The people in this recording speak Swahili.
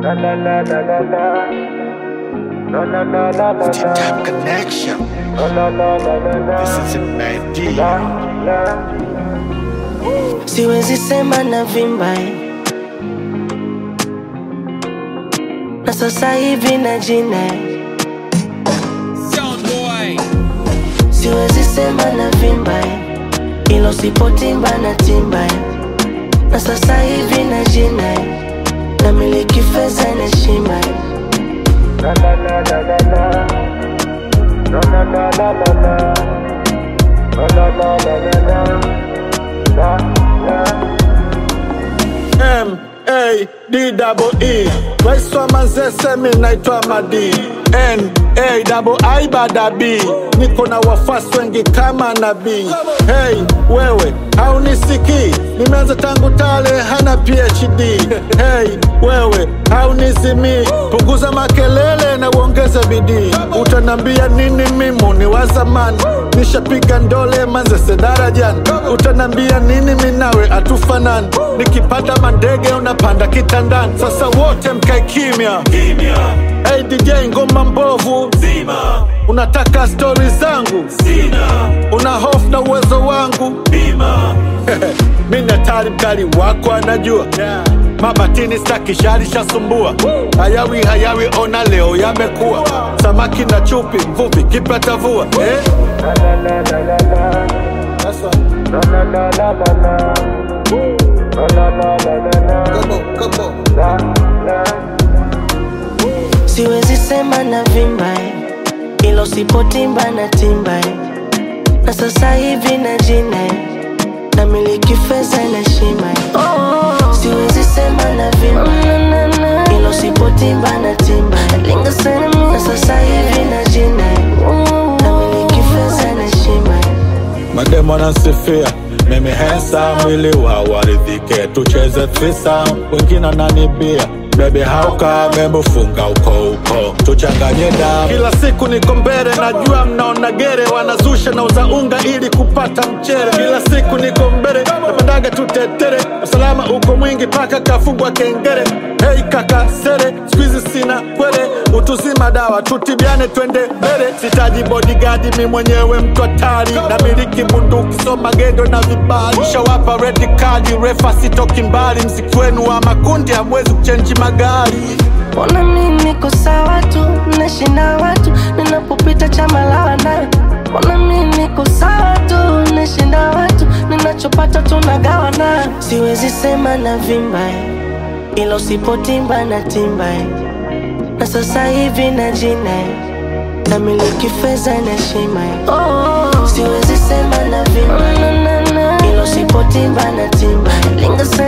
La la la la la la. La la la la la la. Tip-Top Connection. La la la la la la. This is a bad deal. La la. Siwezi sema na vimba na sasa hivi na jina. Siwezi sema na vimba ilo sipotimba na timba. Na sasa hivi na jina na miliki fedha na heshima. La la la la la la. La la la la la la. La la la la la la. La la. M-A-D-double-E Rais wa Manzese mi naitwa Madi N-A-I-I-B Niko na wafasi wengi kama nabii. Hey, wewe, haunisikii nimeanza tangu tale hana PhD. Hey, wewe, haunizimii punguza makelele na uongeze bidii. Utanambia nini mimu ni wa zamani, nishapiga ndole Manzese darajani. Utanambia nini minawe atufanani, nikipanda mandege unapanda kitandani. Sasa wote mkae kimya. Hey DJ ngoma mbovu zima, unataka story zangu sina, una hofu na uwezo wangu bima. Mina tari mkali wako anajua, mabatini staki shari shasumbua. Hayawi ona leo yamekuwa, samaki na chupi mvuvi kipata vua. La la la la la la. That's right. La la la la la la. La la la la la la. Come on. La la. Siwezi sema na vimba ilo sipotimba na timba. Na sasa hivi na jina na miliki fedha na heshima. Siwezi sema na vimba ilo sipotimba na timba. Na sasa hivi na jina na miliki fedha na heshima. Mademo nansifia mimi handsome, mwili waridhike tucheze threesome. Wengine wananibia baby hauka membo funga uko tuchanganye damu. Kila siku niko mbele najua mnaona gere, wanazusha na uza unga ili kupata mchere. Kila siku niko mbele napendaga tutetere, usalama uko mwingi paka kafungwa kengere. Hey kaka sere squeeze sina kwele, utuzima dawa tutibiane twende mbele. Sitaji bodyguard mi mwenyewe mtu hatari, na miliki bunduki soma gendo na vibali. Shawapa red card refa sitoki mbali, mziki wenu wa makundi hamwezi kuchange magari. Ona mimi niko sawa tu, nashinda watu ninapopita chama la wana. Ona mimi niko sawa tu, nashinda watu ninachopata tunagawana. Siwezi sema na vimba ilo sipotimba na timba. Na sasa hivi na jina na miliki fedha na heshima. Siwezi sema na vimba ilo sipotimba na timba.